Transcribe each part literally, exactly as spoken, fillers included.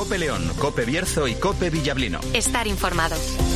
COPE León, COPE Bierzo y COPE Villablino. Estar informado.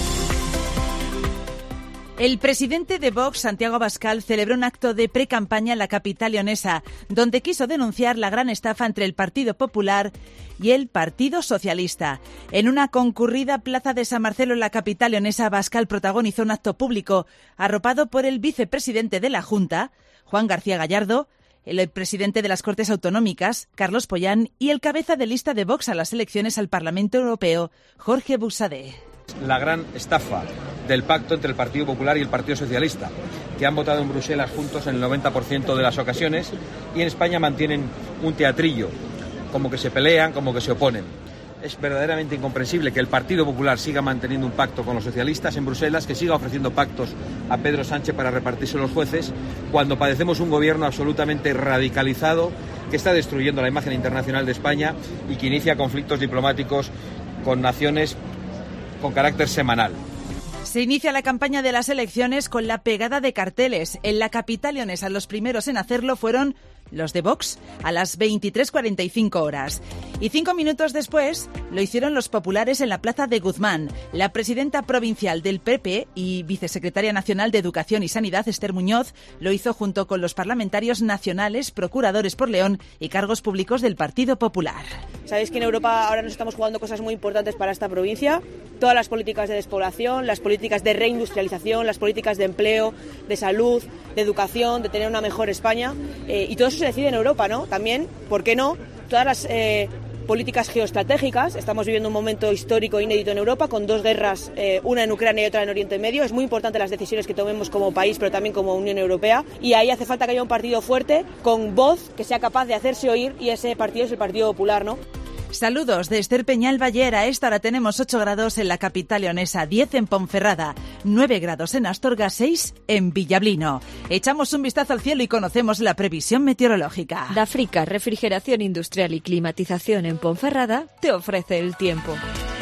El presidente de Vox, Santiago Abascal, celebró un acto de pre-campaña en la capital leonesa, donde quiso denunciar la gran estafa entre el Partido Popular y el Partido Socialista. En una concurrida plaza de San Marcelo en la capital leonesa, Abascal protagonizó un acto público arropado por el vicepresidente de la Junta, Juan García Gallardo, el presidente de las Cortes Autonómicas, Carlos Pollán, y el cabeza de lista de Vox a las elecciones al Parlamento Europeo, Jorge Buxadé. La gran estafa del pacto entre el Partido Popular y el Partido Socialista, que han votado en Bruselas juntos en el noventa por ciento de las ocasiones y en España mantienen un teatrillo, como que se pelean, como que se oponen. Es verdaderamente incomprensible que el Partido Popular siga manteniendo un pacto con los socialistas en Bruselas, que siga ofreciendo pactos a Pedro Sánchez para repartirse los jueces, cuando padecemos un gobierno absolutamente radicalizado que está destruyendo la imagen internacional de España y que inicia conflictos diplomáticos con naciones con carácter semanal. Se inicia la campaña de las elecciones con la pegada de carteles. En la capital leonesa los primeros en hacerlo fueron los de Vox, a las veintitrés cuarenta y cinco horas. Y cinco minutos después lo hicieron los populares en la plaza de Guzmán. La presidenta provincial del P P y vicesecretaria nacional de Educación y Sanidad, Esther Muñoz, lo hizo junto con los parlamentarios nacionales, procuradores por León y cargos públicos del Partido Popular. Sabéis que en Europa ahora nos estamos jugando cosas muy importantes para esta provincia. Todas las políticas de despoblación, las políticas de reindustrialización, las políticas de empleo, de salud, de educación, de tener una mejor España. Eh, y todo eso se decide en Europa, ¿no? También, ¿por qué no? Todas las eh, políticas geoestratégicas. Estamos viviendo un momento histórico inédito en Europa, con dos guerras, eh, una en Ucrania y otra en Oriente Medio. Es muy importante las decisiones que tomemos como país, pero también como Unión Europea. Y ahí hace falta que haya un partido fuerte, con voz, que sea capaz de hacerse oír, y ese partido es el Partido Popular, ¿no? Saludos de Esther Peñal Baller. A esta hora tenemos ocho grados en la capital leonesa, diez en Ponferrada, nueve grados en Astorga, seis en Villablino. Echamos un vistazo al cielo y conocemos la previsión meteorológica. Dafrica, refrigeración industrial y climatización en Ponferrada, te ofrece el tiempo.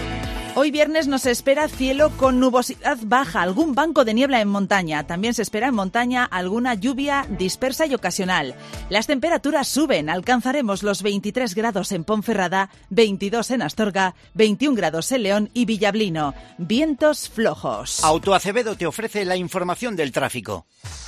Hoy viernes nos espera cielo con nubosidad baja, algún banco de niebla en montaña. También se espera en montaña alguna lluvia dispersa y ocasional. Las temperaturas suben, alcanzaremos los veintitrés grados en Ponferrada, veintidós en Astorga, veintiún grados en León y Villablino. Vientos flojos. Autoacevedo te ofrece la información del tráfico.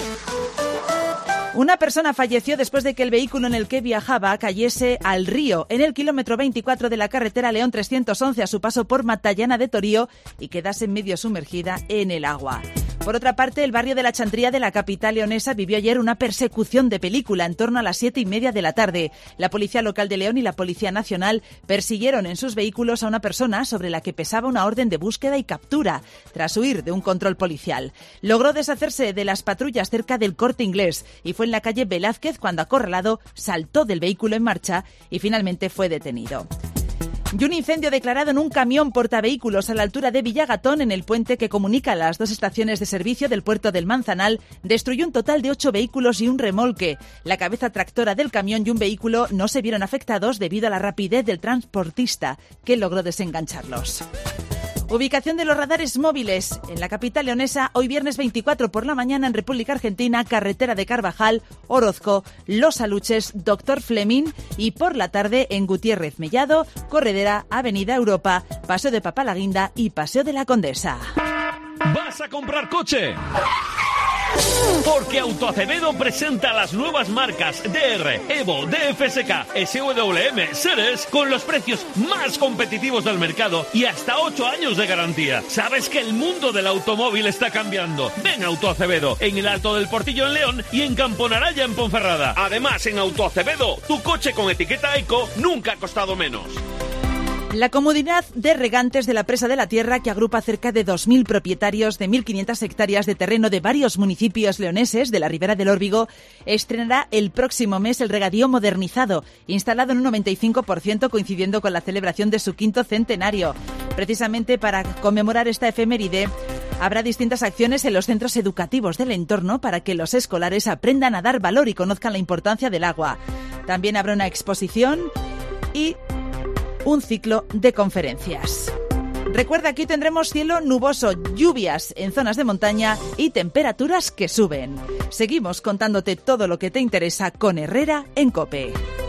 Una persona falleció después de que el vehículo en el que viajaba cayese al río en el kilómetro veinticuatro de la carretera León trescientos once a su paso por Matallana de Torío y quedase medio sumergida en el agua. Por otra parte, el barrio de la Chantría de la capital leonesa vivió ayer una persecución de película en torno a las siete y media de la tarde. La Policía Local de León y la Policía Nacional persiguieron en sus vehículos a una persona sobre la que pesaba una orden de búsqueda y captura, tras huir de un control policial. Logró deshacerse de las patrullas cerca del Corte Inglés y fue en la calle Velázquez cuando, acorralado, saltó del vehículo en marcha y finalmente fue detenido. Y un incendio declarado en un camión portavehículos a la altura de Villagatón, en el puente que comunica las dos estaciones de servicio del puerto del Manzanal, destruyó un total de ocho vehículos y un remolque. La cabeza tractora del camión y un vehículo no se vieron afectados debido a la rapidez del transportista, que logró desengancharlos. Ubicación de los radares móviles en la capital leonesa, hoy viernes veinticuatro por la mañana en República Argentina, carretera de Carvajal, Orozco, Los Aluches, Doctor Fleming, y por la tarde en Gutiérrez Mellado, Corredera, Avenida Europa, Paseo de Papalaguinda y Paseo de la Condesa. ¿Vas a comprar coche? Porque Autoacevedo presenta las nuevas marcas D R, Evo, D F S K, S W M, Seres con los precios más competitivos del mercado y hasta ocho años de garantía. ¿Sabes que el mundo del automóvil está cambiando? Ven a Autoacevedo en el Alto del Portillo en León y en Camponaraya en Ponferrada. Además, en Autoacevedo, tu coche con etiqueta Eco nunca ha costado menos. La Comunidad de Regantes de la Presa de la Tierra, que agrupa cerca de dos mil propietarios de mil quinientas hectáreas de terreno de varios municipios leoneses de la Ribera del Órbigo, estrenará el próximo mes el regadío modernizado, instalado en un noventa y cinco por ciento, coincidiendo con la celebración de su quinto centenario. Precisamente para conmemorar esta efeméride, habrá distintas acciones en los centros educativos del entorno para que los escolares aprendan a dar valor y conozcan la importancia del agua. También habrá una exposición y un ciclo de conferencias. Recuerda, aquí tendremos cielo nuboso, lluvias en zonas de montaña y temperaturas que suben. Seguimos contándote todo lo que te interesa con Herrera en COPE.